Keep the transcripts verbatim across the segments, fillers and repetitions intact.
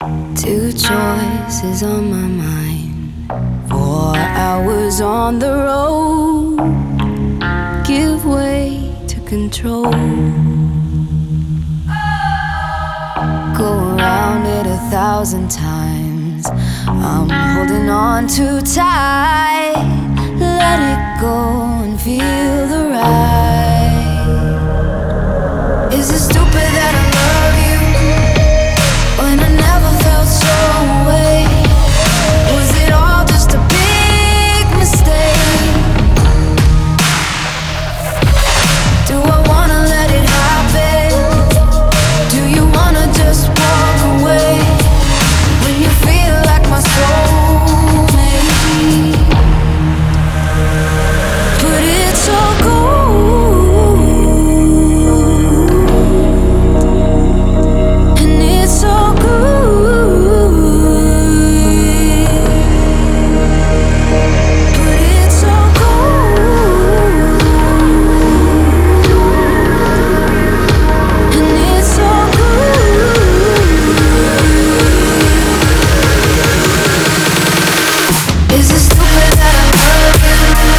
Two choices on my mind. Four hours on the road. Give way to control. Go around it a thousand times. I'm holding on too tight. Let it go and feel the ride. Is it stupid that I love you when I never felt so away? Was it all just a big mistake? Do I wanna let it happen? Do you wanna just walk away when you feel like my soulmate? But it's all gold, and it's all good. But it's all gold, and it's all good. Is it stupid that I love you?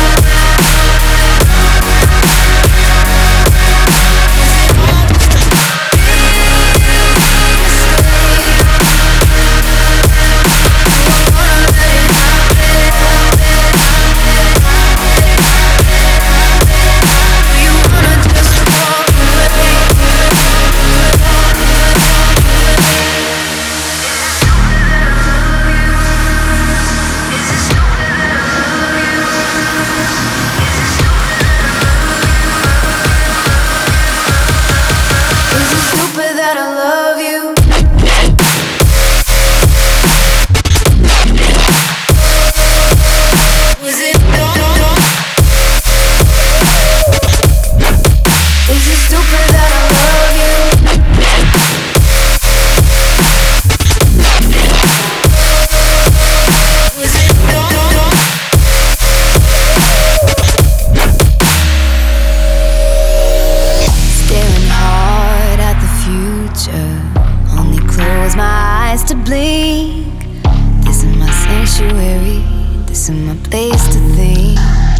Is it stupid that I love you? Was it Is it stupid that I love you? Was it Staring hard at the future, only close my eyes to blink. This is my sanctuary, this is my place to think.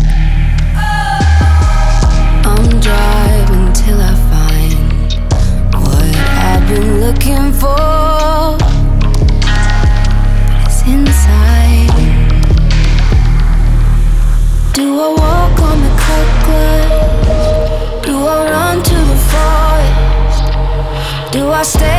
I'm driving till I find what I've been looking for, but it's inside. Do I walk on the cut glass? Do I run to the forest? Do I stay